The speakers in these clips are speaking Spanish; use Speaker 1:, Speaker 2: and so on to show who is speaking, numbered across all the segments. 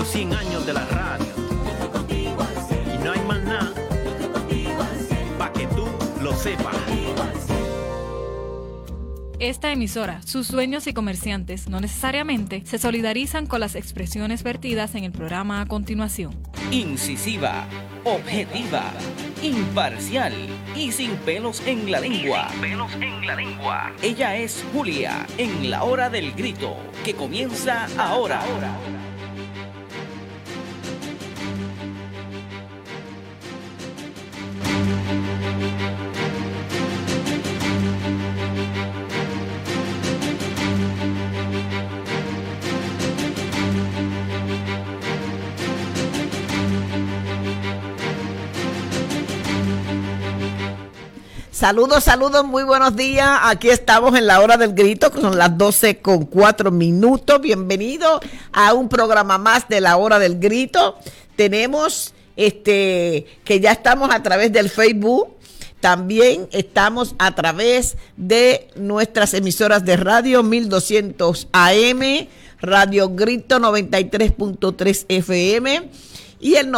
Speaker 1: 100 años de la radio. Y no hay más nada, pa' que tú lo sepas.
Speaker 2: Esta emisora, sus dueños y comerciantes no necesariamente se solidarizan con las expresiones vertidas en el programa a continuación.
Speaker 3: Incisiva, objetiva, imparcial y sin pelos en la lengua. Ella es Julia en la hora del grito, que comienza ahora.
Speaker 4: Saludos, muy buenos días. Aquí estamos en la hora del grito, que son las 12:04. Bienvenido a un programa más de la hora del grito. Tenemos que ya estamos a través del Facebook. También estamos a través de nuestras emisoras de radio 1200 AM, Radio Grito 93.3 FM y el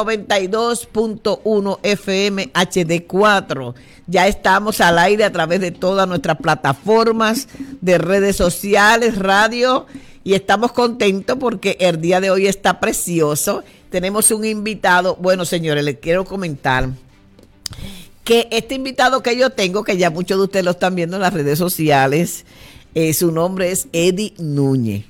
Speaker 4: 92.1 FM HD4. Ya estamos al aire a través de todas nuestras plataformas de redes sociales, radio, y estamos contentos porque el día de hoy está precioso. Tenemos un invitado. Bueno, señores, les quiero comentar que este invitado que yo tengo, que ya muchos de ustedes lo están viendo en las redes sociales, su nombre es Eddie Núñez.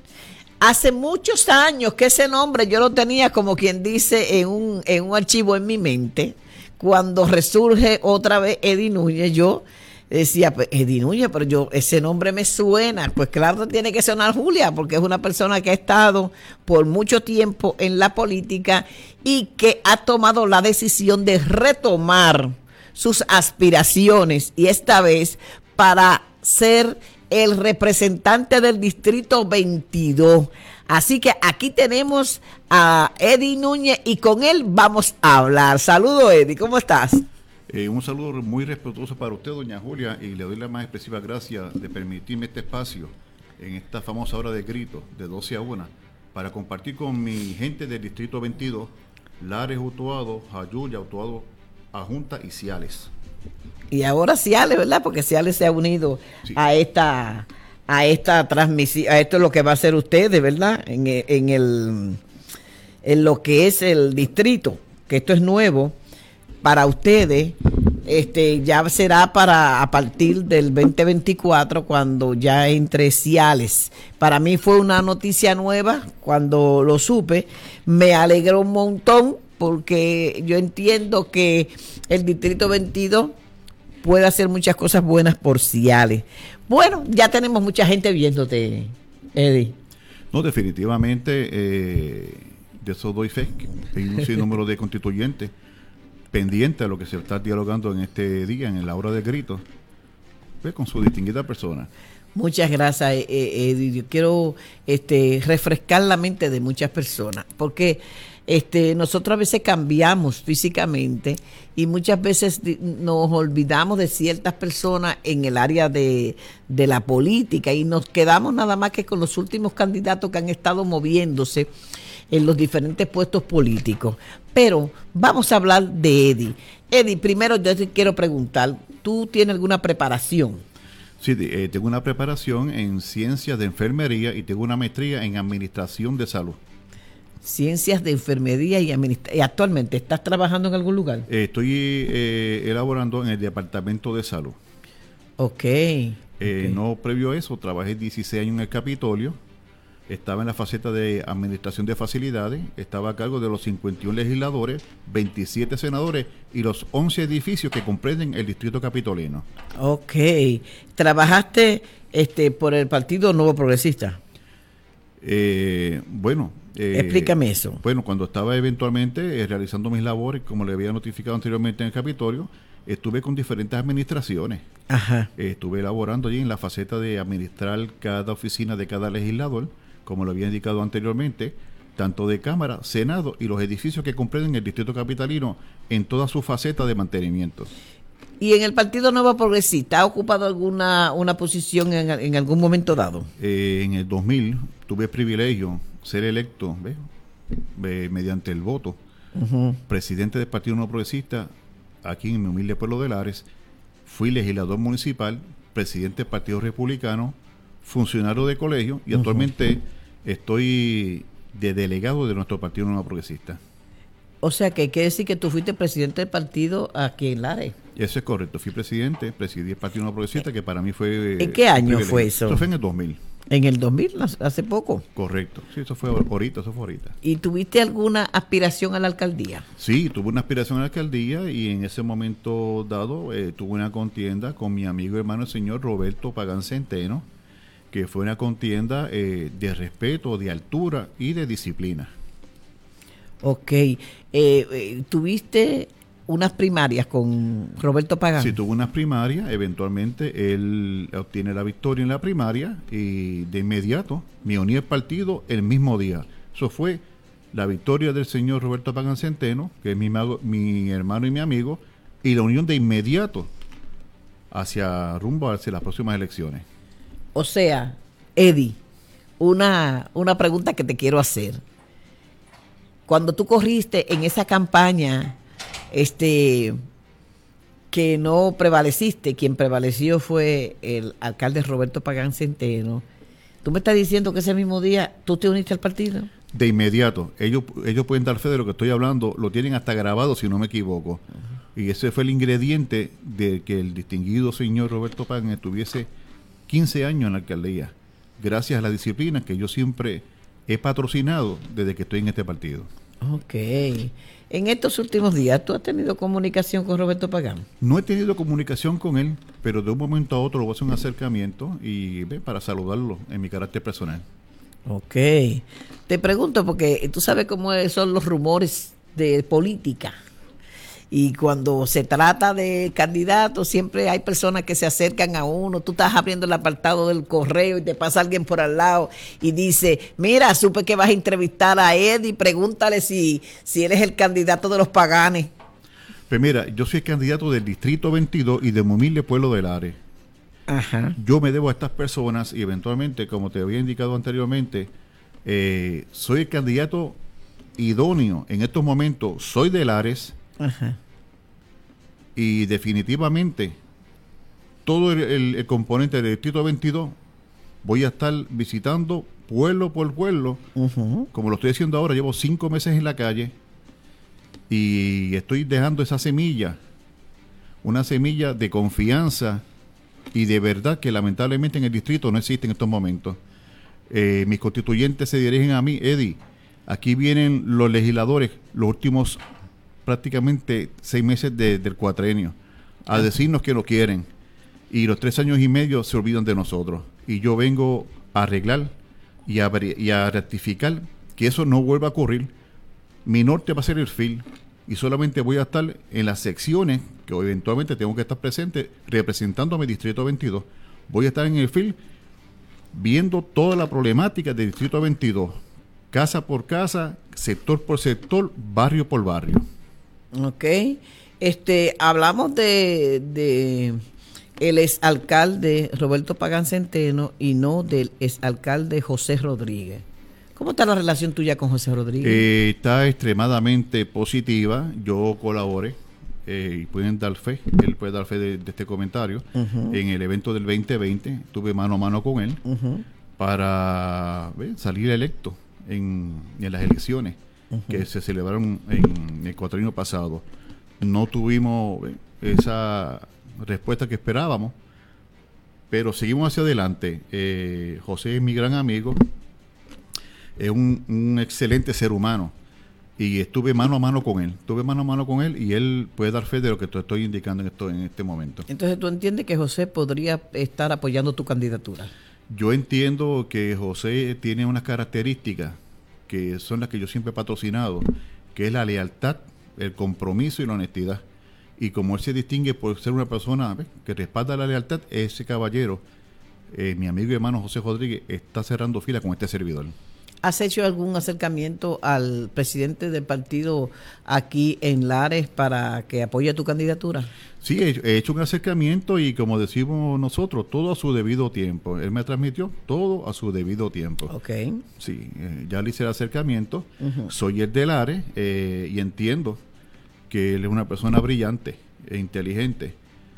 Speaker 4: Hace muchos años que ese nombre yo lo tenía, como quien dice, en un archivo en mi mente. Cuando resurge otra vez Eddie Núñez, yo decía, pues, Eddie Núñez, pero ese nombre me suena. Pues claro, tiene que sonar Julia, porque es una persona que ha estado por mucho tiempo en la política y que ha tomado la decisión de retomar sus aspiraciones, y esta vez para ser el representante del Distrito 22. Así que aquí tenemos a Eddie Núñez y con él vamos a hablar. Saludos, Eddie, ¿cómo estás?
Speaker 5: Un saludo muy respetuoso para usted, doña Julia, y le doy la más expresiva gracias de permitirme este espacio en esta famosa hora de grito de 12 a 1 para compartir con mi gente del Distrito 22, Lares, Utuado, Jayuya, Utuado, Ajunta y Ciales.
Speaker 4: Y ahora Ciales, ¿verdad? Porque Ciales se ha unido sí a esta transmisión, a esto es lo que va a hacer ustedes, ¿verdad? En lo que es el distrito, que esto es nuevo para ustedes. Ya será a partir del 2024 cuando ya entre Ciales. Para mí fue una noticia nueva cuando lo supe. Me alegró un montón porque yo entiendo que el distrito 22 puede hacer muchas cosas buenas por Ciales. Bueno, ya tenemos mucha gente viéndote, Eddie.
Speaker 5: No, definitivamente, de eso doy fe. Hay un sinnúmero de constituyentes pendientes a lo que se está dialogando en este día, en la hora del grito, pues, con su distinguida persona.
Speaker 4: Muchas gracias, Eddie. Yo quiero refrescar la mente de muchas personas, porque nosotros a veces cambiamos físicamente y muchas veces nos olvidamos de ciertas personas en el área de la política y nos quedamos nada más que con los últimos candidatos que han estado moviéndose en los diferentes puestos políticos. Pero vamos a hablar de Eddie. Eddie, primero yo te quiero preguntar, ¿tú tienes alguna preparación?
Speaker 5: Sí, tengo una preparación en ciencias de enfermería y tengo una maestría en administración de salud.
Speaker 4: Ciencias de enfermería y administración. ¿Y actualmente estás trabajando en algún lugar?
Speaker 5: Estoy elaborando en el departamento de salud.
Speaker 4: Okay.
Speaker 5: No previo a eso, trabajé 16 años en el Capitolio. Estaba en la faceta de administración de facilidades. Estaba a cargo de los 51 legisladores, 27 senadores y los 11 edificios que comprenden el distrito capitolino.
Speaker 4: Ok. ¿Trabajaste por el Partido Nuevo Progresista?
Speaker 5: Bueno.
Speaker 4: Explícame eso.
Speaker 5: Bueno, cuando estaba eventualmente realizando mis labores, como le había notificado anteriormente en el Capitolio, estuve con diferentes administraciones.
Speaker 4: Ajá.
Speaker 5: Estuve elaborando allí en la faceta de administrar cada oficina de cada legislador, como lo había indicado anteriormente, tanto de Cámara, Senado y los edificios que comprenden el Distrito Capitalino en toda su faceta de mantenimiento.
Speaker 4: ¿Y en el Partido Nuevo Progresista ha ocupado una posición en algún momento dado?
Speaker 5: En el 2000 tuve el privilegio ser electo mediante el voto, presidente del Partido Nuevo Progresista aquí en mi humilde pueblo de Lares, fui legislador municipal, presidente del Partido Republicano, funcionario de colegio y actualmente estoy de delegado de nuestro Partido Nuevo Progresista.
Speaker 4: O sea que quiere decir que tú fuiste presidente del partido aquí en Lares.
Speaker 5: Eso es correcto, fui presidente, presidí el Partido Nuevo Progresista, que para mí fue...
Speaker 4: ¿En qué año fue eso?
Speaker 5: Eso fue en el 2000.
Speaker 4: ¿En el 2000? ¿Hace poco?
Speaker 5: Correcto, sí, eso fue ahorita.
Speaker 4: ¿Y tuviste alguna aspiración a la alcaldía?
Speaker 5: Sí, tuve una aspiración a la alcaldía y en ese momento dado tuve una contienda con mi amigo y hermano el señor Roberto Pagán Centeno, que fue una contienda de respeto, de altura y de disciplina.
Speaker 4: Ok. ¿Tuviste unas primarias con Roberto Pagán?
Speaker 5: Sí, tuvo unas primarias, eventualmente él obtiene la victoria en la primaria y de inmediato me uní al partido el mismo día. Eso fue la victoria del señor Roberto Pagán Centeno, que es mi hermano y mi amigo, y la unión de inmediato rumbo hacia las próximas elecciones.
Speaker 4: O sea, Eddie, una pregunta que te quiero hacer. Cuando tú corriste en esa campaña, que no prevaleciste, quien prevaleció fue el alcalde Roberto Pagán Centeno, ¿tú me estás diciendo que ese mismo día tú te uniste al partido?
Speaker 5: De inmediato, ellos pueden dar fe de lo que estoy hablando, lo tienen hasta grabado si no me equivoco. Y ese fue el ingrediente de que el distinguido señor Roberto Pagán estuviese 15 años en la alcaldía, gracias a la disciplina que yo siempre he patrocinado desde que estoy en este partido.
Speaker 4: Ok. En estos últimos días, ¿tú has tenido comunicación con Roberto Pagán?
Speaker 5: No he tenido comunicación con él, pero de un momento a otro lo voy a hacer un acercamiento y para saludarlo en mi carácter personal.
Speaker 4: Ok. Te pregunto porque tú sabes cómo son los rumores de política. Y cuando se trata de candidatos, siempre hay personas que se acercan a uno. Tú estás abriendo el apartado del correo y te pasa alguien por al lado y dice, mira, supe que vas a entrevistar a Eddie, pregúntale si él es el candidato de los Paganes.
Speaker 5: Pues mira, yo soy candidato del Distrito 22 y de mi humilde pueblo de Lares.
Speaker 4: Ajá.
Speaker 5: Yo me debo a estas personas y eventualmente, como te había indicado anteriormente, soy el candidato idóneo. En estos momentos soy de Lares.
Speaker 4: Ajá.
Speaker 5: Y definitivamente todo el componente del Distrito 22 voy a estar visitando pueblo por pueblo, como lo estoy haciendo ahora. Llevo 5 meses en la calle y estoy dejando esa semilla, una semilla de confianza y de verdad que lamentablemente en el distrito no existe en estos momentos. Mis constituyentes se dirigen a mí, Eddie, aquí vienen los legisladores, los últimos prácticamente 6 meses del cuatrenio, a decirnos que lo quieren, y los 3 años y medio se olvidan de nosotros, y yo vengo a arreglar y a rectificar que eso no vuelva a ocurrir. Mi norte va a ser el FIL, y solamente voy a estar en las secciones que eventualmente tengo que estar presente representando a mi distrito 22. Voy a estar en el FIL viendo toda la problemática del distrito 22, casa por casa, sector por sector, barrio por barrio.
Speaker 4: Ok. Hablamos de el exalcalde Roberto Pagán Centeno y no del exalcalde José Rodríguez. ¿Cómo está la relación tuya con José Rodríguez?
Speaker 5: Está extremadamente positiva. Yo colaboré y pueden dar fe, él puede dar fe de este comentario. En el evento del 2020 estuve mano a mano con él para salir electo en las elecciones que se celebraron en el cuatrienio pasado. No tuvimos esa respuesta que esperábamos, pero seguimos hacia adelante. José es mi gran amigo, es un excelente ser humano y estuve mano a mano con él y él puede dar fe de lo que te estoy indicando en este momento.
Speaker 4: Entonces, ¿tú entiendes que José podría estar apoyando tu candidatura?
Speaker 5: Yo entiendo que José tiene unas características que son las que yo siempre he patrocinado, que es la lealtad, el compromiso y la honestidad. Y como él se distingue por ser una persona que respalda la lealtad, ese caballero, mi amigo y hermano José Rodríguez, está cerrando fila con este servidor.
Speaker 4: ¿Has hecho algún acercamiento al presidente del partido aquí en Lares para que apoye tu candidatura?
Speaker 5: Sí, he hecho un acercamiento y como decimos nosotros, todo a su debido tiempo. Él me transmitió todo a su debido tiempo.
Speaker 4: Ok.
Speaker 5: Sí, ya le hice el acercamiento. Soy el de Lares y entiendo que él es una persona brillante e inteligente.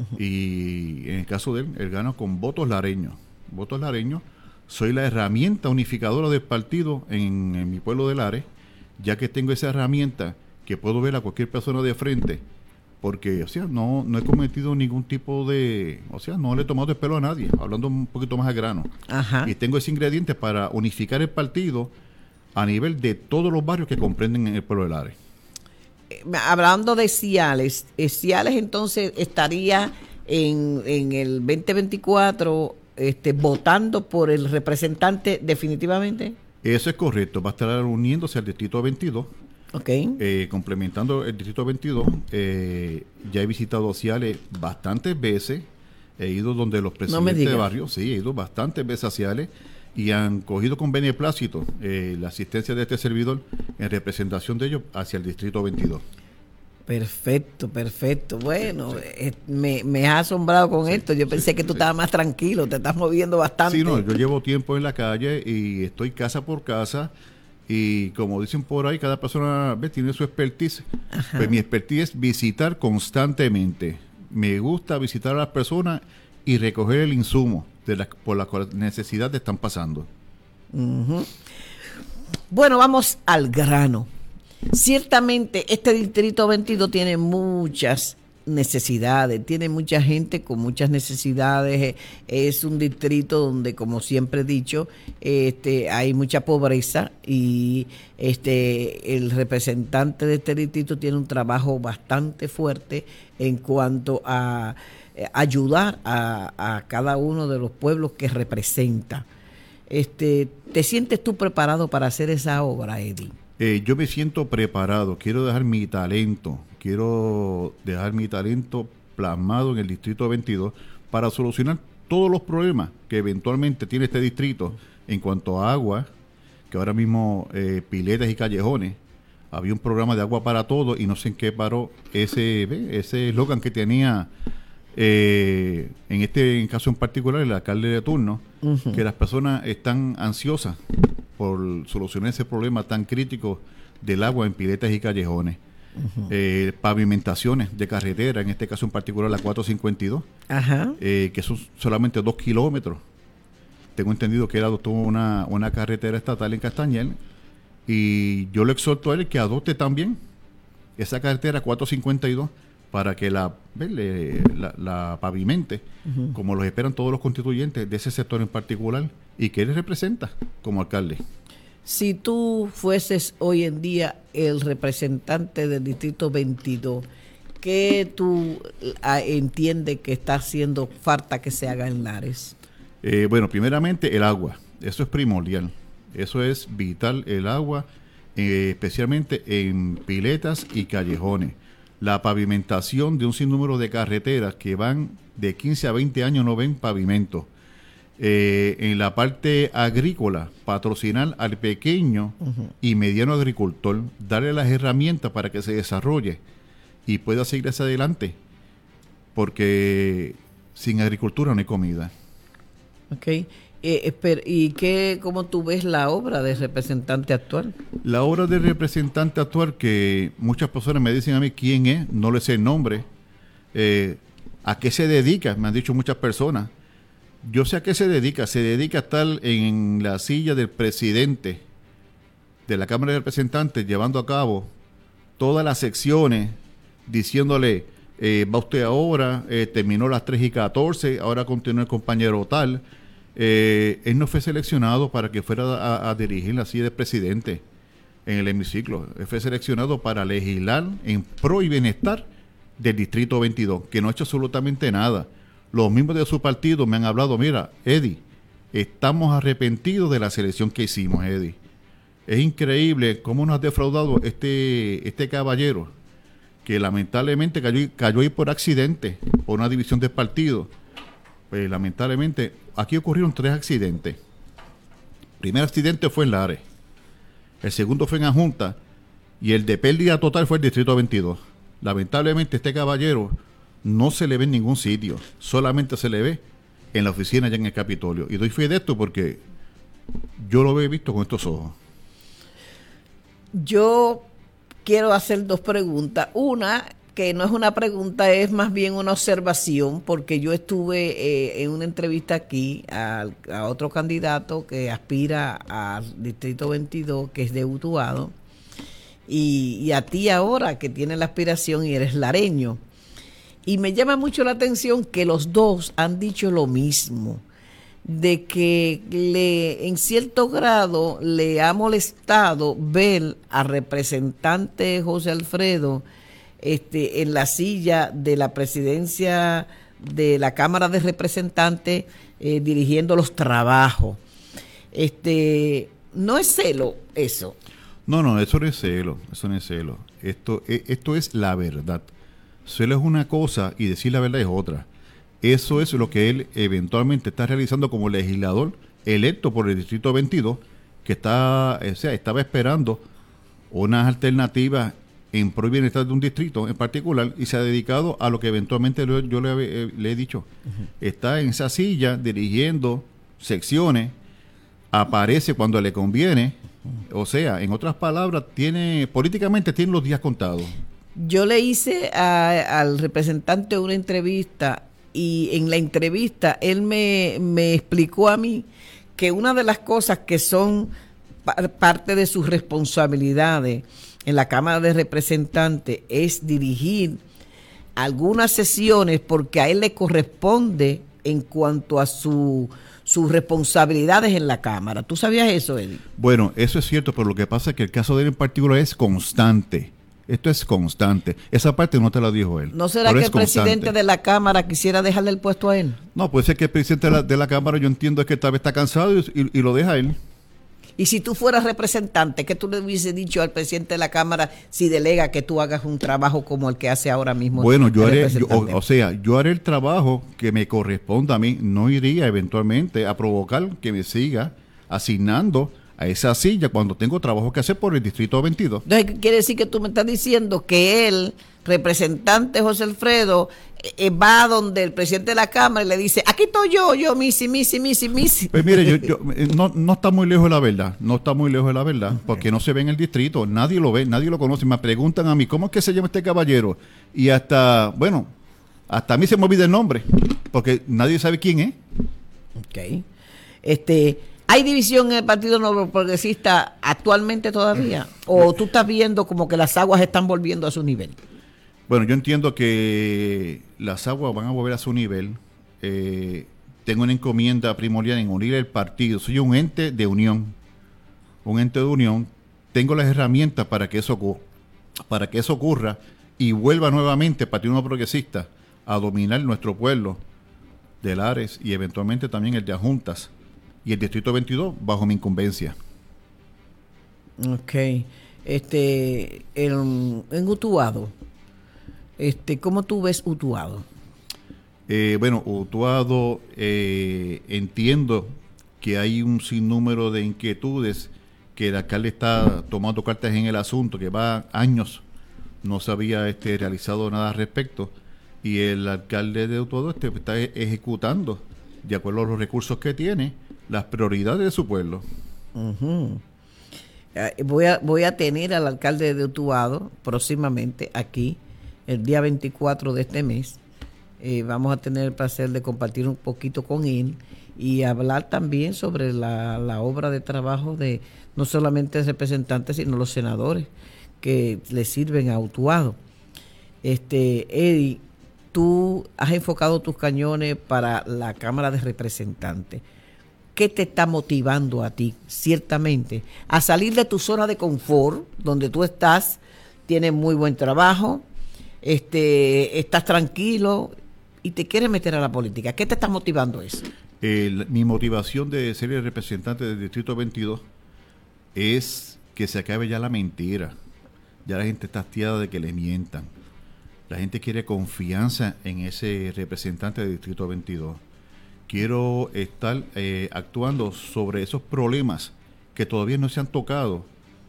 Speaker 5: Y en el caso de él, él gana con votos lareños. Votos lareños. Soy la herramienta unificadora del partido en mi pueblo de Lares, ya que tengo esa herramienta que puedo ver a cualquier persona de frente, porque, o sea, no he cometido ningún tipo de, o sea, no le he tomado el pelo a nadie, hablando un poquito más a grano.
Speaker 4: Ajá.
Speaker 5: Y tengo ese ingrediente para unificar el partido a nivel de todos los barrios que comprenden el pueblo de Lares.
Speaker 4: Hablando de Ciales, Ciales entonces estaría en el 2024 votando por el representante definitivamente.
Speaker 5: Eso es correcto, va a estar uniéndose al distrito 22.
Speaker 4: Ok.
Speaker 5: Complementando el distrito 22, ya he visitado Ciales bastantes veces, he ido donde los presidentes de barrio, sí, he ido bastantes veces a Ciales y han cogido con beneplácito la asistencia de este servidor en representación de ellos hacia el distrito 22.
Speaker 4: Perfecto. Bueno, sí. Me has asombrado con esto. Yo pensé que tú estabas más tranquilo, te estás moviendo bastante.
Speaker 5: Sí, no, yo llevo tiempo en la calle y estoy casa por casa. Y como dicen por ahí, cada persona tiene su expertise. Ajá. Pues mi expertise es visitar constantemente. Me gusta visitar a las personas y recoger el insumo por las necesidades que están pasando.
Speaker 4: Uh-huh. Bueno, vamos al grano. Ciertamente este distrito 22 tiene muchas necesidades, tiene mucha gente con muchas necesidades. Es un distrito donde, como siempre he dicho, hay mucha pobreza y el representante de este distrito tiene un trabajo bastante fuerte en cuanto a ayudar a cada uno de los pueblos que representa. ¿Te sientes tú preparado para hacer esa obra, Eddie?
Speaker 5: Yo me siento preparado, quiero dejar mi talento plasmado en el distrito 22 para solucionar todos los problemas que eventualmente tiene este distrito en cuanto a agua, que ahora mismo piletas y callejones. Había un programa de agua para todos y no sé en qué paró ese eslogan que tenía en caso en particular el alcalde de turno, uh-huh, que las personas están ansiosas por solucionar ese problema tan crítico del agua en piletas y callejones. Uh-huh. Pavimentaciones de carretera, en este caso en particular la 452, ajá, que son solamente 2 kilómetros. Tengo entendido que él adoptó una carretera estatal en Castañel y yo le exhorto a él que adopte también esa carretera 452 para que la pavimente, uh-huh, como los esperan todos los constituyentes de ese sector en particular y que él representa como alcalde.
Speaker 4: Si tú fueses hoy en día el representante del distrito 22, ¿qué tú entiendes que está haciendo falta que se haga en Lares?
Speaker 5: Bueno, primeramente el agua, eso es primordial, eso es vital, el agua, especialmente en piletas y callejones. La pavimentación de un sinnúmero de carreteras que van de 15 a 20 años no ven pavimento. En la parte agrícola, patrocinar al pequeño, uh-huh, y mediano agricultor, darle las herramientas para que se desarrolle y pueda seguir hacia adelante, porque sin agricultura no hay comida.
Speaker 4: Okay. ¿Y cómo tú ves la obra del representante actual?
Speaker 5: La obra del representante actual, que muchas personas me dicen a mí quién es, no le sé el nombre, a qué se dedica, me han dicho muchas personas. Yo sé a qué se dedica a estar en la silla del presidente de la Cámara de Representantes, llevando a cabo todas las secciones, diciéndole, va usted ahora, terminó las 3:14, ahora continúa el compañero tal. Él no fue seleccionado para que fuera a dirigir la silla del presidente en el hemiciclo. Él fue seleccionado para legislar en pro y bienestar del distrito 22, que no ha hecho absolutamente nada. Los miembros de su partido me han hablado, mira, Eddie, estamos arrepentidos de la selección que hicimos, Eddie. Es increíble cómo nos ha defraudado este caballero, que lamentablemente cayó ahí por accidente, por una división del partido. Pues lamentablemente, aquí ocurrieron 3 accidentes. El primer accidente fue en Lares, el segundo fue en Adjuntas y el de pérdida total fue el Distrito 22. Lamentablemente este caballero no se le ve en ningún sitio, solamente se le ve en la oficina allá en el Capitolio. Y doy fe de esto porque yo lo he visto con estos ojos.
Speaker 4: Yo quiero hacer dos preguntas. Una, que no es una pregunta, es más bien una observación, porque yo estuve en una entrevista aquí a otro candidato que aspira al Distrito 22, que es de Utuado, y a ti ahora, que tienes la aspiración y eres lareño. Y me llama mucho la atención que los dos han dicho lo mismo, de que en cierto grado le ha molestado ver al representante José Alfredo en la silla de la presidencia de la Cámara de Representantes, dirigiendo los trabajos. No es celo eso.
Speaker 5: No, eso no es celo, Esto es la verdad. Celo es una cosa y decir la verdad es otra. Eso es lo que él eventualmente está realizando como legislador electo por el Distrito 22, que estaba esperando unas alternativas en pro y bienestar de un distrito en particular, y se ha dedicado a lo que eventualmente yo le he dicho. Uh-huh. Está en esa silla dirigiendo secciones, aparece cuando le conviene, o sea, en otras palabras, políticamente tiene los días contados.
Speaker 4: Yo le hice al representante una entrevista, y en la entrevista él me explicó a mí que una de las cosas que son parte de sus responsabilidades en la Cámara de Representantes es dirigir algunas sesiones, porque a él le corresponde en cuanto a sus responsabilidades en la Cámara. ¿Tú sabías eso, Eddie?
Speaker 5: Bueno, eso es cierto, pero lo que pasa es que el caso de él en particular es constante. Esto es constante. Esa parte no te la dijo él.
Speaker 4: ¿No será que el presidente de la Cámara quisiera dejarle el puesto a él?
Speaker 5: No, puede ser que el presidente de la Cámara, yo entiendo, es que tal vez está cansado y lo deja a él.
Speaker 4: Y si tú fueras representante, ¿qué tú le hubiese dicho al presidente de la Cámara si delega que tú hagas un trabajo como el que hace ahora mismo?
Speaker 5: Bueno, yo haré el trabajo que me corresponda a mí. No iría eventualmente a provocar que me siga asignando a esa silla cuando tengo trabajo que hacer por el Distrito 22.
Speaker 4: Entonces, ¿quiere decir que tú me estás diciendo que el representante José Alfredo va donde el presidente de la Cámara y le dice, aquí estoy yo, misi?
Speaker 5: Pues mire, no está muy lejos de la verdad, okay, porque no se ve en el distrito, nadie lo ve, nadie lo conoce. Me preguntan a mí, ¿cómo es que se llama este caballero? Y hasta a mí se me olvida el nombre, porque nadie sabe quién es.
Speaker 4: Ok. ¿Hay división en el Partido Nuevo Progresista actualmente todavía? ¿O tú estás viendo como que las aguas están volviendo a su nivel?
Speaker 5: Bueno, yo entiendo que las aguas van a volver a su nivel. Tengo una encomienda primordial en unir el partido. Soy un ente de unión. Tengo las herramientas para que eso ocurra y vuelva nuevamente el Partido Nuevo Progresista a dominar nuestro pueblo de Lares y eventualmente también el de Adjuntas y el Distrito 22 bajo mi incumbencia.
Speaker 4: Ok. En Utuado, ¿cómo tú ves Utuado?
Speaker 5: Utuado, entiendo que hay un sinnúmero de inquietudes, que el alcalde está tomando cartas en el asunto, que va años no se había realizado nada al respecto, y el alcalde de Utuado está ejecutando, de acuerdo a los recursos que tiene, las prioridades de su pueblo.
Speaker 4: Uh-huh. Voy a tener al alcalde de Utuado próximamente aquí, el día 24 de este mes. Vamos a tener el placer de compartir un poquito con él y hablar también sobre la obra de trabajo de no solamente de representantes, sino los senadores que le sirven a Utuado. Eddie, tú has enfocado tus cañones para la Cámara de Representantes. ¿Qué te está motivando a ti, ciertamente, a salir de tu zona de confort, donde tú estás, tienes muy buen trabajo, estás tranquilo y te quieres meter a la política? ¿Qué te está motivando eso?
Speaker 5: Mi motivación de ser el representante del Distrito 22 es que se acabe ya la mentira. Ya la gente está hastiada de que le mientan. La gente quiere confianza en ese representante del Distrito 22. Quiero estar actuando sobre esos problemas que todavía no se han tocado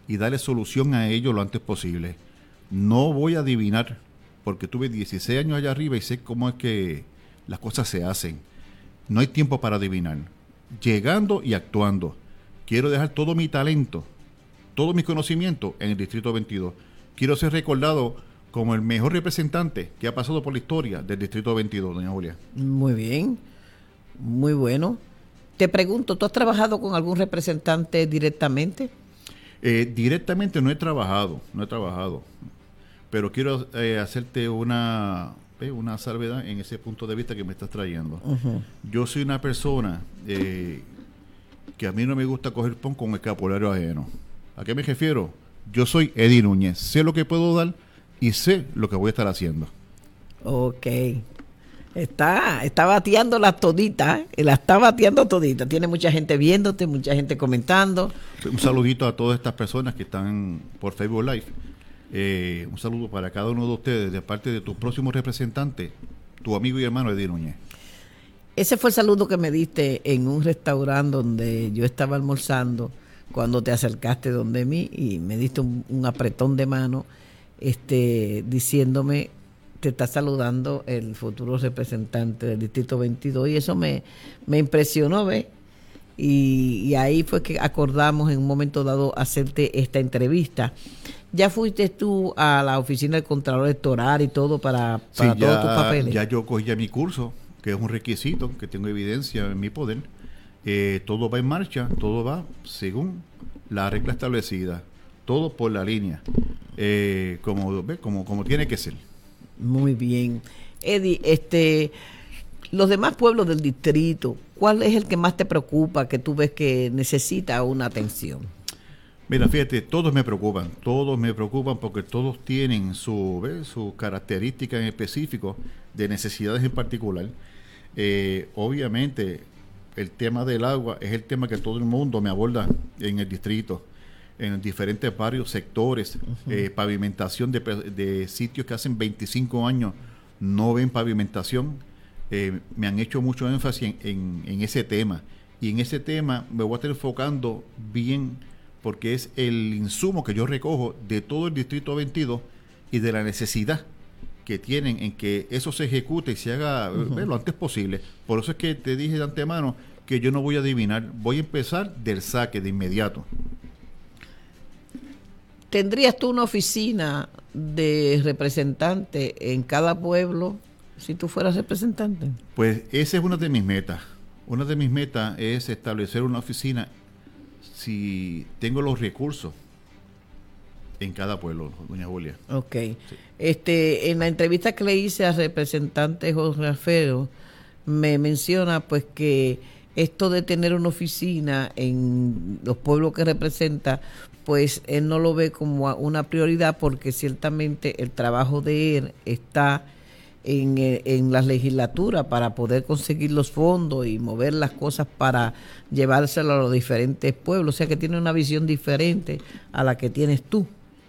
Speaker 5: y darle solución a ellos lo antes posible. No voy a adivinar, porque tuve 16 años allá arriba y sé cómo es que las cosas se hacen. No hay tiempo para adivinar. Llegando y actuando. Quiero dejar todo mi talento, todo mi conocimiento en el Distrito 22. Quiero ser recordado como el mejor representante que ha pasado por la historia del Distrito 22, doña Julia.
Speaker 4: Muy bien, muy bueno. Te pregunto, ¿tú has trabajado con algún representante directamente?
Speaker 5: Directamente no he trabajado, pero quiero hacerte una salvedad en ese punto de vista que me estás trayendo.
Speaker 4: Uh-huh.
Speaker 5: Yo soy una persona que a mí no me gusta coger pon con escapulario ajeno. ¿A qué me refiero? Yo soy Eddie Núñez, sé lo que puedo dar y sé lo que voy a estar haciendo.
Speaker 4: Ok. Está bateando las toditas, la está bateando todita. Tiene mucha gente viéndote, mucha gente comentando.
Speaker 5: Un saludito a todas estas personas que están por Facebook Live. Un saludo para cada uno de ustedes de parte de tu próximo representante, tu amigo y hermano Eddie Núñez.
Speaker 4: Ese fue el saludo que me diste en un restaurante donde yo estaba almorzando cuando te acercaste donde mí y me diste un apretón de mano diciéndome: te está saludando el futuro representante del Distrito 22, y eso me impresionó, ¿ves? Y ahí fue que acordamos en un momento dado hacerte esta entrevista. ¿Ya fuiste tú a la oficina del Contralor Electoral y todo para
Speaker 5: sí,
Speaker 4: todos tus papeles?
Speaker 5: Ya yo cogí ya mi curso, que es un requisito, que tengo evidencia en mi poder. Todo va en marcha, todo va según la regla establecida, todo por la línea, como tiene que ser.
Speaker 4: Muy bien. Eddie, los demás pueblos del distrito, ¿cuál es el que más te preocupa, que tú ves que necesita una atención?
Speaker 5: Mira, fíjate, todos me preocupan porque todos tienen su característica en específico de necesidades en particular. Obviamente, el tema del agua es el tema que todo el mundo me aborda en el distrito, en diferentes barrios, sectores, pavimentación de sitios que hacen 25 años no ven pavimentación. Me han hecho mucho énfasis en ese tema, y en ese tema me voy a estar enfocando bien, porque es el insumo que yo recojo de todo el Distrito 22 y de la necesidad que tienen en que eso se ejecute y se haga lo antes posible. Por eso es que te dije de antemano que yo no voy a adivinar, voy a empezar del saque de inmediato.
Speaker 4: ¿Tendrías tú una oficina de representante en cada pueblo si tú fueras representante?
Speaker 5: Pues esa es una de mis metas. Una de mis metas es establecer una oficina, si tengo los recursos, en cada pueblo, doña Julia.
Speaker 4: Ok.
Speaker 5: Sí.
Speaker 4: En la entrevista que le hice al representante José Alfredo, me menciona pues que esto de tener una oficina en los pueblos que representa, pues él no lo ve como una prioridad, porque ciertamente el trabajo de él está en la legislatura para poder conseguir los fondos y mover las cosas para llevárselo a los diferentes pueblos. O sea que tiene una visión diferente a la que tienes tú.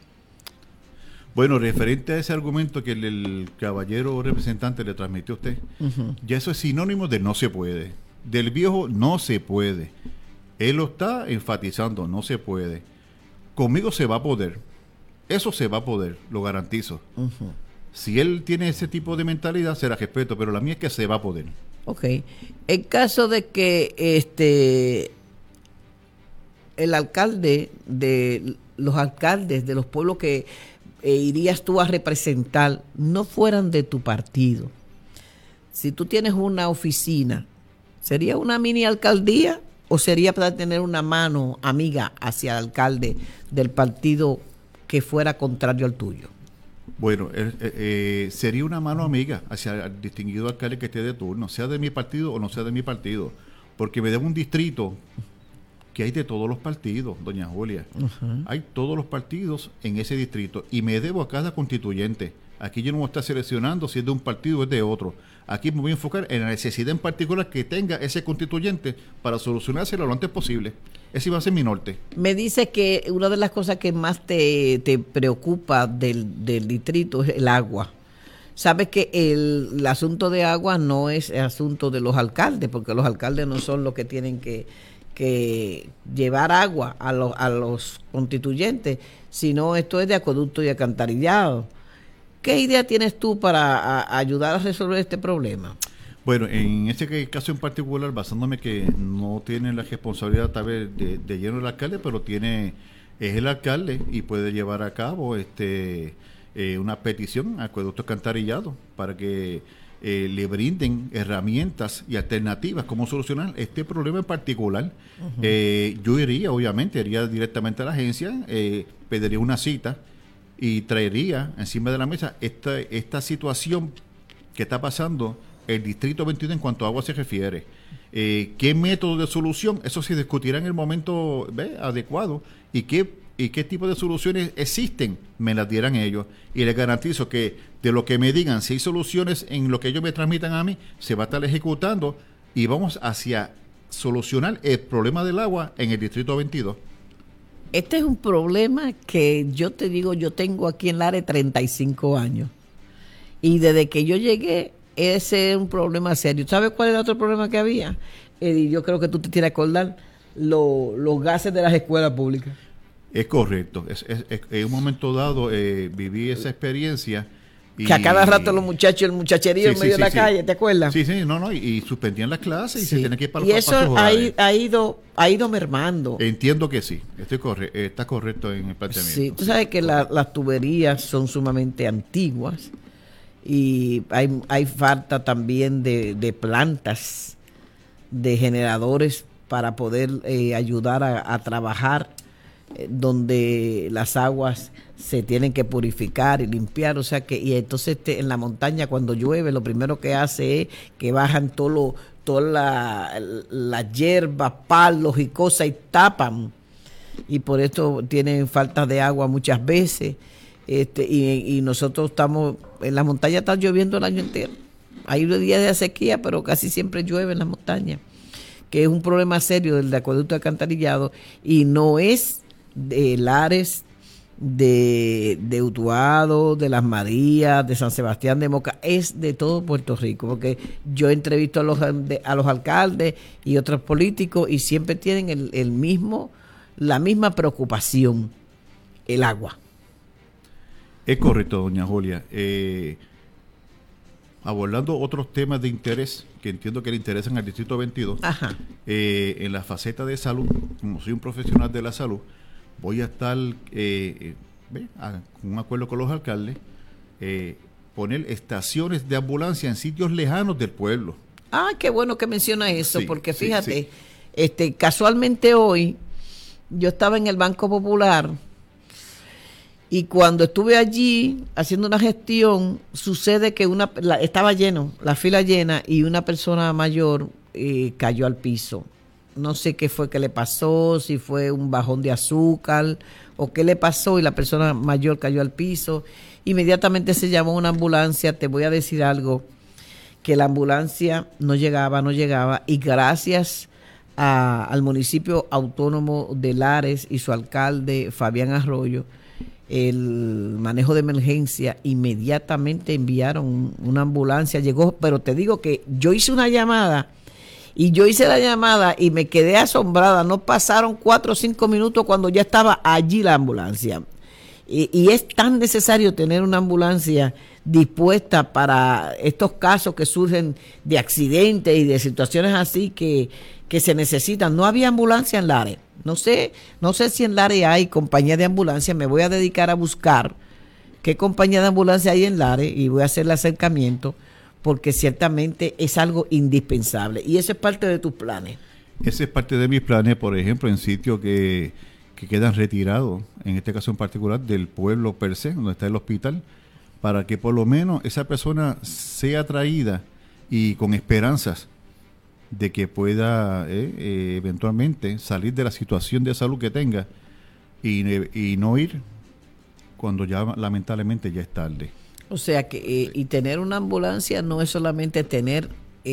Speaker 5: Bueno, referente a ese argumento que el caballero representante le transmitió a usted, ya eso es sinónimo de no se puede. Del viejo no se puede. Él lo está enfatizando, no se puede. Conmigo se va a poder. Eso se va a poder, lo garantizo. Si él tiene ese tipo de mentalidad, será respeto, pero la mía es que se va a poder.
Speaker 4: Ok. En caso de que el alcalde los alcaldes de los pueblos que irías tú a representar no fueran de tu partido, si tú tienes una oficina, ¿sería una mini alcaldía o sería para tener una mano amiga hacia el alcalde del partido que fuera contrario al tuyo?
Speaker 5: Bueno, sería una mano amiga hacia el distinguido alcalde que esté de turno, sea de mi partido o no sea de mi partido, porque me debo un distrito que hay de todos los partidos, doña Julia. Hay todos los partidos en ese distrito y me debo a cada constituyente. Aquí yo no voy a estar seleccionando si es de un partido o es de otro. Aquí me voy a enfocar en la necesidad en particular que tenga ese constituyente para solucionárselo lo antes posible. Ese va a ser mi norte.
Speaker 4: Me dice que una de las cosas que más te preocupa del distrito es el agua. Sabes que el asunto de agua no es el asunto de los alcaldes, porque los alcaldes no son los que tienen que que llevar agua a los constituyentes, sino esto es de acueducto y alcantarillado. ¿Qué idea tienes tú para ayudar a resolver este problema?
Speaker 5: Bueno, en este caso en particular, basándome que no tiene la responsabilidad tal vez de lleno el alcalde, pero es el alcalde y puede llevar a cabo una petición a acueducto alcantarillado para que le brinden herramientas y alternativas cómo solucionar este problema en particular. Yo iría directamente a la agencia, pediría una cita y traería encima de la mesa esta situación que está pasando el Distrito 21 en cuanto a agua se refiere. ¿Qué método de solución? Eso se discutirá en el momento adecuado. ¿Y qué tipo de soluciones existen? Me las dieran ellos. Y les garantizo que de lo que me digan, si hay soluciones en lo que ellos me transmitan a mí, se va a estar ejecutando y vamos hacia solucionar el problema del agua en el Distrito 22.
Speaker 4: Este es un problema que yo te digo, yo tengo aquí en Lares 35 años. Y desde que yo llegué, ese es un problema serio. ¿Sabes cuál era otro problema que había? Eddie, yo creo que tú te tienes que acordar, los gases de las escuelas públicas.
Speaker 5: Es correcto. En un momento dado viví esa experiencia.
Speaker 4: Que a cada rato los muchachos, el muchacherío en medio de la calle, ¿te acuerdas?
Speaker 5: Sí, y suspendían las clases y se tienen que ir para
Speaker 4: los pasos. Y eso ha ido mermando.
Speaker 5: Entiendo que sí, está correcto en el planteamiento.
Speaker 4: Sí, tú sabes que las tuberías son sumamente antiguas y hay falta también de plantas, de generadores para poder ayudar a trabajar donde las aguas se tienen que purificar y limpiar, o sea que, y entonces en la montaña cuando llueve lo primero que hace es que bajan todas las hierbas, palos y cosas y tapan, y por esto tienen falta de agua muchas veces, y nosotros estamos, en la montaña está lloviendo el año entero, hay días de sequía pero casi siempre llueve en la montaña, que es un problema serio del acueducto alcantarillado, y no es de Lares, de Utuado, de Las Marías, de San Sebastián de Moca, es de todo Puerto Rico, porque yo entrevisto a los alcaldes y otros políticos y siempre tienen la misma preocupación, el agua.
Speaker 5: Es correcto, doña Julia. Abordando otros temas de interés que entiendo que le interesan al Distrito 22, en la faceta de salud, como soy un profesional de la salud, voy a estar con un acuerdo con los alcaldes, poner estaciones de ambulancia en sitios lejanos del pueblo. Ah,
Speaker 4: qué bueno que menciona eso, porque fíjate, casualmente hoy yo estaba en el Banco Popular y cuando estuve allí haciendo una gestión, sucede que estaba lleno, la fila llena, y una persona mayor cayó al piso. No sé qué fue que le pasó, si fue un bajón de azúcar o qué le pasó, y la persona mayor cayó al piso. Inmediatamente se llamó una ambulancia. Te voy a decir algo, que la ambulancia no llegaba, y gracias al municipio autónomo de Lares y su alcalde Fabián Arroyo, el manejo de emergencia, inmediatamente enviaron una ambulancia, llegó, pero te digo que yo hice una llamada y me quedé asombrada. No pasaron 4 o 5 minutos cuando ya estaba allí la ambulancia. Y es tan necesario tener una ambulancia dispuesta para estos casos que surgen de accidentes y de situaciones así que se necesitan. No había ambulancia en Lares. No sé si en Lares hay compañía de ambulancia. Me voy a dedicar a buscar qué compañía de ambulancia hay en Lares y voy a hacer el acercamiento, porque ciertamente es algo indispensable. Y eso es parte de tus planes.
Speaker 5: Ese es parte de mis planes, por ejemplo, en sitios que quedan retirados, en este caso en particular, del pueblo per se, donde está el hospital, para que por lo menos esa persona sea traída y con esperanzas de que pueda eventualmente salir de la situación de salud que tenga y no ir cuando ya lamentablemente ya es tarde.
Speaker 4: O sea que y tener una ambulancia no es solamente tener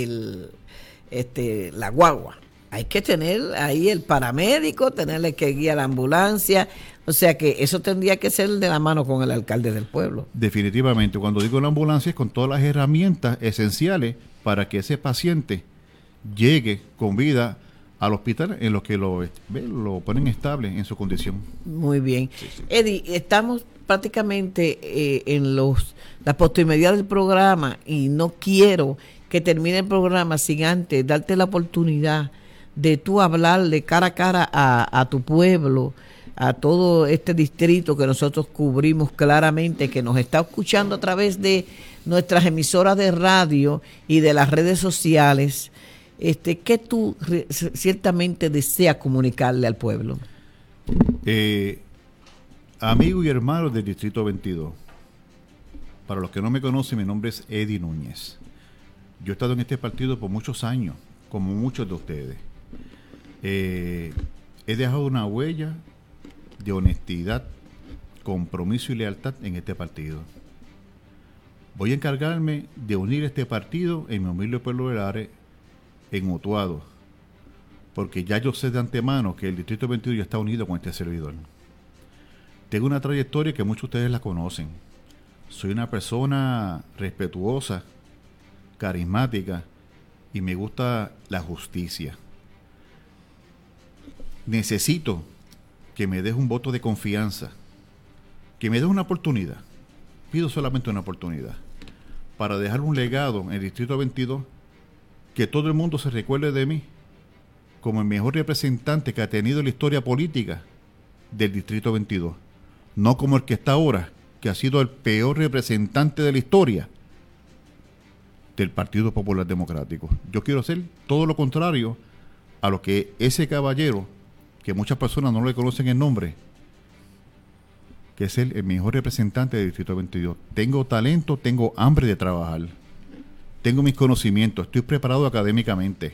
Speaker 4: la guagua, hay que tener ahí el paramédico, tenerle que guiar la ambulancia, o sea que eso tendría que ser de la mano con el alcalde del pueblo.
Speaker 5: Definitivamente, cuando digo la ambulancia es con todas las herramientas esenciales para que ese paciente llegue con vida al hospital en lo que lo ponen estable en su condición.
Speaker 4: Muy bien.
Speaker 5: Sí.
Speaker 4: Eddie, estamos prácticamente en la posterioridad del programa y no quiero que termine el programa sin antes darte la oportunidad de tú hablarle cara a cara a tu pueblo, a todo este distrito que nosotros cubrimos claramente, que nos está escuchando a través de nuestras emisoras de radio y de las redes sociales. ¿Qué tú ciertamente deseas comunicarle al pueblo?
Speaker 5: Amigos y hermanos del Distrito 22, para los que no me conocen, mi nombre es Eddie Núñez. Yo he estado en este partido por muchos años, como muchos de ustedes. He dejado una huella de honestidad, compromiso y lealtad en este partido. Voy a encargarme de unir este partido en mi humilde pueblo de Lares, en Utuado, porque ya yo sé de antemano que el Distrito 22 ya está unido con este servidor. Tengo una trayectoria que muchos de ustedes la conocen. Soy una persona respetuosa, carismática y me gusta la justicia. Necesito que me des un voto de confianza, que me des una oportunidad. Pido solamente una oportunidad para dejar un legado en el Distrito 22, que todo el mundo se recuerde de mí como el mejor representante que ha tenido la historia política del Distrito 22. No como el que está ahora, que ha sido el peor representante de la historia del Partido Popular Democrático. Yo quiero hacer todo lo contrario a lo que ese caballero, que muchas personas no le conocen el nombre, que es el mejor representante del Distrito 22. Tengo talento, tengo hambre de trabajar, tengo mis conocimientos, estoy preparado académicamente.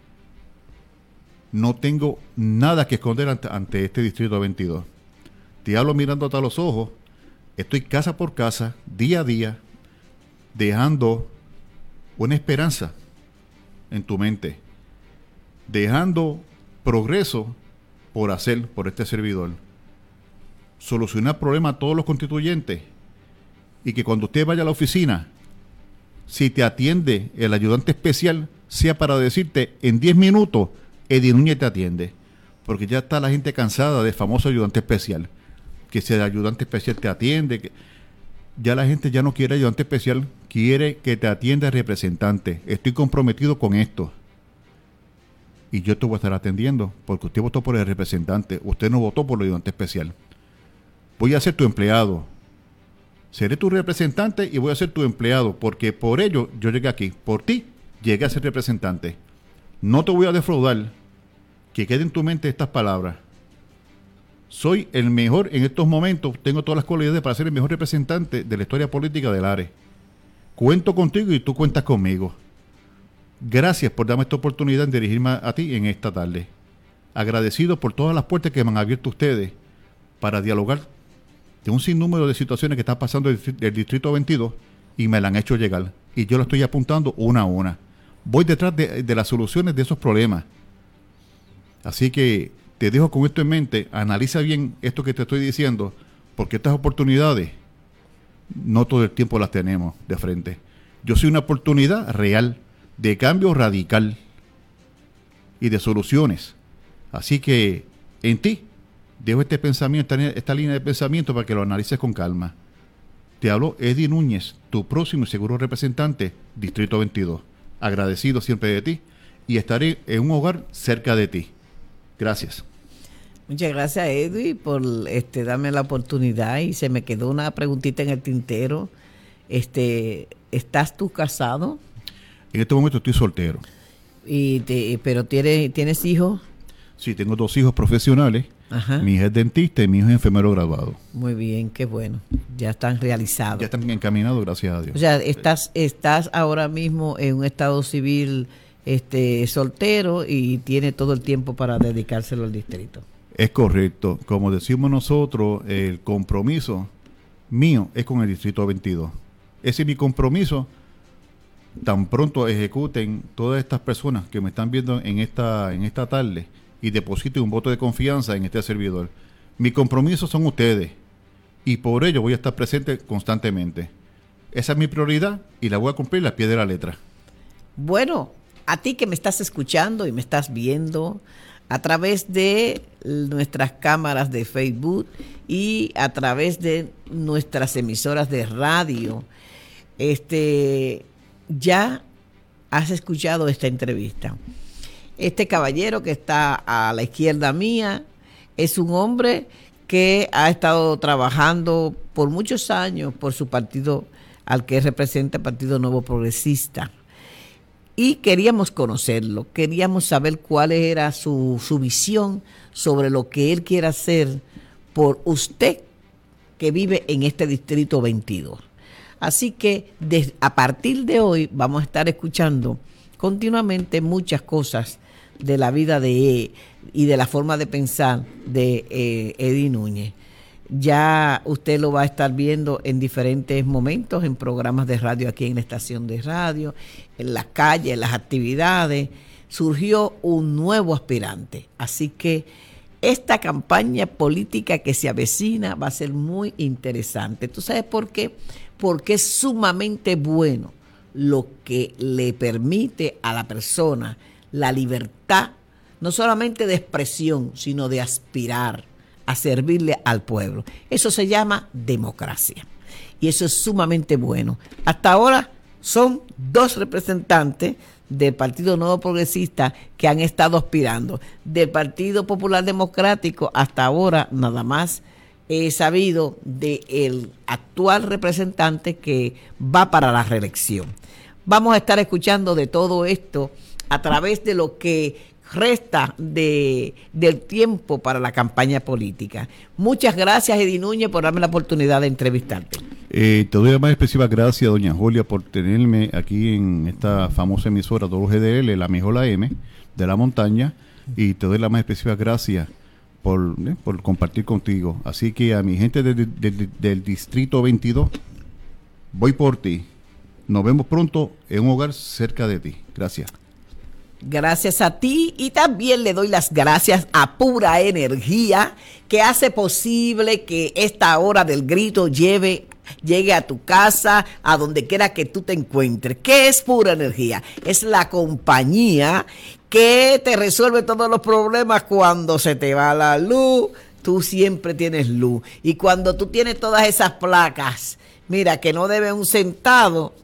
Speaker 5: No tengo nada que esconder ante este Distrito 22. Te hablo mirándote a los ojos. Estoy casa por casa, día a día, dejando una esperanza en tu mente, dejando progreso por hacer por este servidor, solucionar problemas a todos los constituyentes, y que cuando usted vaya a la oficina, si te atiende el ayudante especial, sea para decirte en 10 minutos, Eddie Núñez te atiende, porque ya está la gente cansada del famoso ayudante especial, que si el ayudante especial te atiende, que ya la gente ya no quiere ayudante especial, quiere que te atienda el representante. Estoy comprometido con esto y yo te voy a estar atendiendo, porque usted votó por el representante, usted no votó por el ayudante especial. Voy a ser tu empleado, seré tu representante y voy a ser tu empleado, porque por ello yo llegué aquí, por ti llegué a ser representante. No te voy a defraudar, que quede en tu mente estas palabras. Soy el mejor en estos momentos, tengo todas las cualidades para ser el mejor representante de la historia política del Lares. Cuento contigo y tú cuentas conmigo. Gracias por darme esta oportunidad de dirigirme a ti en esta tarde. Agradecido por todas las puertas que me han abierto ustedes para dialogar de un sinnúmero de situaciones que están pasando el Distrito 22 y me la han hecho llegar. Y yo lo estoy apuntando una a una. Voy detrás de las soluciones de esos problemas. Así que te dejo con esto en mente, analiza bien esto que te estoy diciendo, porque estas oportunidades no todo el tiempo las tenemos de frente. Yo soy una oportunidad real, de cambio radical y de soluciones. Así que en ti dejo este pensamiento, esta línea de pensamiento para que lo analices con calma. Te habló Eddie Núñez, tu próximo y seguro representante, Distrito 22. Agradecido siempre de ti y estaré en un hogar cerca de ti. Gracias.
Speaker 4: Muchas gracias, Edwin, por darme la oportunidad, y se me quedó una preguntita en el tintero. ¿Estás tú casado?
Speaker 5: En este momento estoy soltero.
Speaker 4: ¿Pero tienes hijos?
Speaker 5: Sí, tengo 2 hijos profesionales.
Speaker 4: Ajá.
Speaker 5: Mi hija es dentista y mi hijo es enfermero graduado.
Speaker 4: Muy bien, qué bueno. Ya están realizados.
Speaker 5: Ya están encaminados, gracias a Dios.
Speaker 4: O sea, estás ahora mismo en un estado civil soltero y tiene todo el tiempo para dedicárselo al distrito.
Speaker 5: Es correcto. Como decimos nosotros, el compromiso mío es con el Distrito 22. Ese es mi compromiso. Tan pronto ejecuten todas estas personas que me están viendo en esta tarde y depositen un voto de confianza en este servidor. Mi compromiso son ustedes y por ello voy a estar presente constantemente. Esa es mi prioridad y la voy a cumplir al pie de la letra.
Speaker 4: Bueno, a ti que me estás escuchando y me estás viendo a través de nuestras cámaras de Facebook y a través de nuestras emisoras de radio, ya has escuchado esta entrevista. Este caballero que está a la izquierda mía es un hombre que ha estado trabajando por muchos años por su partido al que representa, el Partido Nuevo Progresista. Y queríamos conocerlo, queríamos saber cuál era su visión sobre lo que él quiere hacer por usted que vive en este Distrito 22. Así que a partir de hoy vamos a estar escuchando continuamente muchas cosas de la vida de él y de la forma de pensar de Eddie Núñez. Ya usted lo va a estar viendo en diferentes momentos, en programas de radio aquí en la estación de radio, en las calles, en las actividades. Surgió un nuevo aspirante. Así que esta campaña política que se avecina va a ser muy interesante. ¿Tú sabes por qué? Porque es sumamente bueno lo que le permite a la persona la libertad, no solamente de expresión, sino de aspirar a servirle al pueblo. Eso se llama democracia. Y eso es sumamente bueno. Hasta ahora son 2 representantes del Partido Nuevo Progresista que han estado aspirando. Del Partido Popular Democrático hasta ahora nada más he sabido del actual representante que va para la reelección. Vamos a estar escuchando de todo esto a través de lo que resta del tiempo para la campaña política. Muchas gracias, Eddie Núñez, por darme la oportunidad de entrevistarte.
Speaker 5: Te doy las más expresivas gracias, doña Julia, por tenerme aquí en esta famosa emisora WGDL, la mejor AM de la montaña, y te doy las más expresivas gracias por compartir contigo. Así que a mi gente del Distrito 22, voy por ti. Nos vemos pronto en un hogar cerca de ti. Gracias.
Speaker 4: Gracias a ti, y también le doy las gracias a Pura Energía, que hace posible que esta hora del grito llegue a tu casa, a donde quiera que tú te encuentres. ¿Qué es Pura Energía? Es la compañía que te resuelve todos los problemas cuando se te va la luz. Tú siempre tienes luz. Y cuando tú tienes todas esas placas, mira, que no debe un centavo,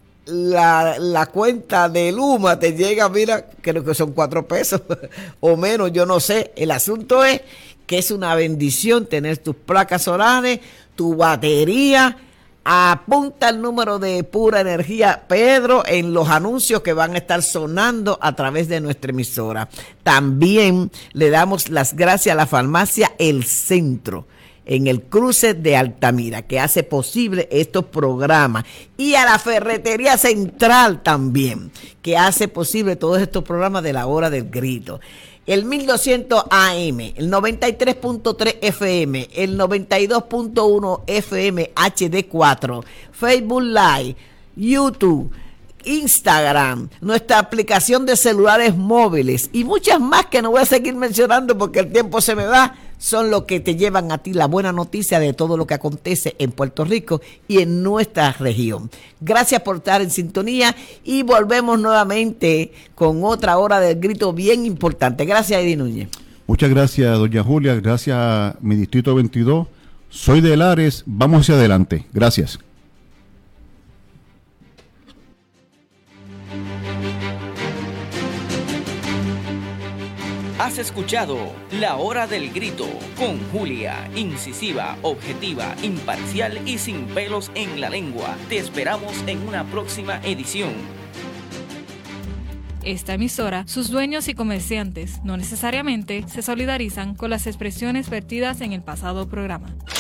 Speaker 4: la cuenta de Luma te llega, mira, creo que son 4 pesos o menos, yo no sé. El asunto es que es una bendición tener tus placas solares, tu batería. Apunta el número de Pura Energía, Pedro, en los anuncios que van a estar sonando a través de nuestra emisora. También le damos las gracias a la farmacia El Centro, en el cruce de Altamira, que hace posible estos programas, y a la Ferretería Central también, que hace posible todos estos programas de la hora del grito. El 1200 AM, el 93.3 FM, el 92.1 FM HD4, Facebook Live, YouTube, Instagram, nuestra aplicación de celulares móviles y muchas más que no voy a seguir mencionando porque el tiempo se me va, son los que te llevan a ti la buena noticia de todo lo que acontece en Puerto Rico y en nuestra región. Gracias por estar en sintonía y volvemos nuevamente con otra hora del grito bien importante. Gracias, Eddie Núñez.
Speaker 5: Muchas gracias, doña Julia. Gracias a mi Distrito 22. Soy de Lares. Vamos hacia adelante. Gracias.
Speaker 3: Has escuchado La Hora del Grito con Julia, incisiva, objetiva, imparcial y sin pelos en la lengua. Te esperamos en una próxima edición.
Speaker 2: Esta emisora, sus dueños y comerciantes no necesariamente se solidarizan con las expresiones vertidas en el pasado programa.